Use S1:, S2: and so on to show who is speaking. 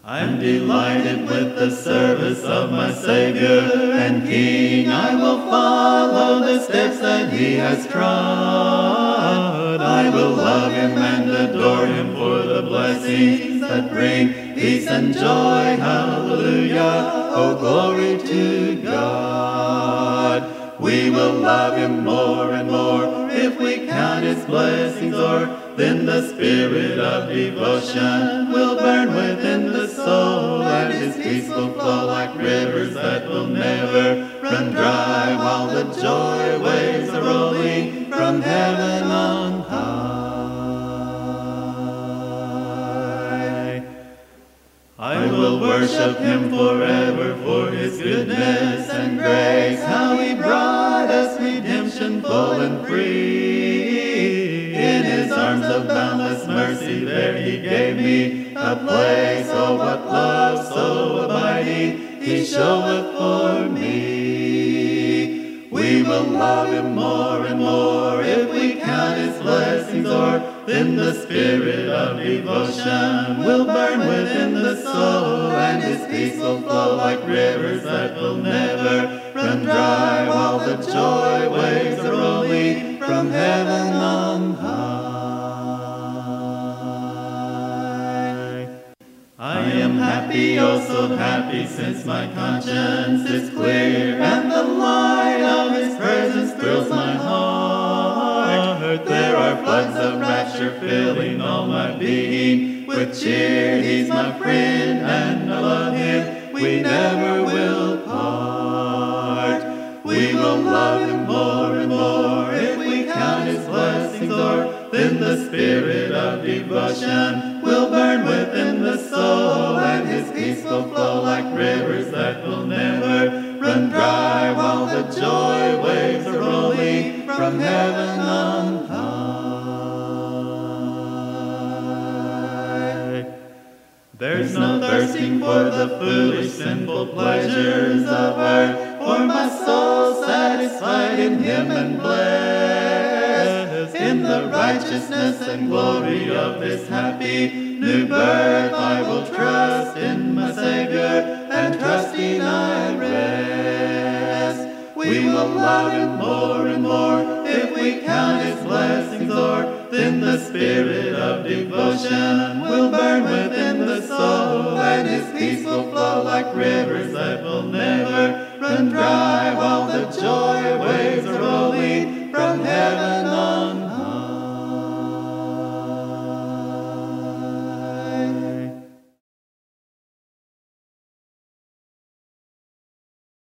S1: I'm delighted with the service of my Savior and King. I will follow the steps that He has trod. I will love Him and adore Him for the blessings that bring peace and joy. Hallelujah, oh glory to God. We will love Him more and more if we count His blessings o'er. Then the spirit of devotion will burn within the soul, and His peace will flow like rivers that will never run dry, while the joy waves are rolling from heaven on high. I will worship Him forever for His goodness and grace, how He brought us redemption full and free. In His arms of boundless mercy there He gave me a place. Oh, what love so abiding He showeth for me. We will love Him more and more if we count His blessings o'er. Then the spirit of devotion will burn within the soul, and His peace will flow like rivers that will never run dry, while the joy waves are rolling from heaven on high. I am happy, oh so happy, since my conscience is clear, and the light of His presence thrills my heart. There are floods of rapture filling all my being with cheer. He's my friend and I love Him, we never will part. We will love Him more and more if we count His blessings o'er. Then the spirit of devotion will burn within the soul, and His peace will flow like rivers that will never run dry, while the joy waves are rolling from heaven on high. There's no thirsting for the foolish sinful pleasures of earth, for my soul satisfied in Him and blessed. In the righteousness and glory of this happy new birth, I will trust in my Savior, and trusting I rest. We will love Him more and more if we count His blessings o'er. Then the spirit of devotion will burn within the soul, and His peace will flow like rivers that will